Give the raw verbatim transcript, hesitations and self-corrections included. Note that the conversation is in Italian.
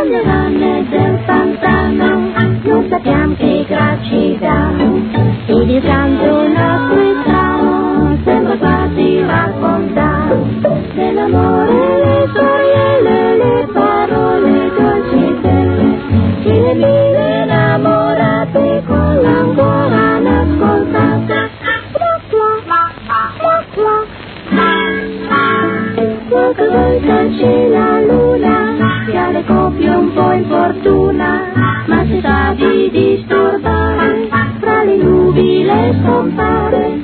le donne del pantano non sappiamo che gracci dà, ed il canto nostro strano sembra quasi raccontare dell'amore, le storielle, le parole dolci e belle, e le mille innamorate con l'ancora nascoltate. Qualche volta c'è la luna che ha le coppie un po' in fortuna, ma se sa di disturbare, fra le nubi le scompare.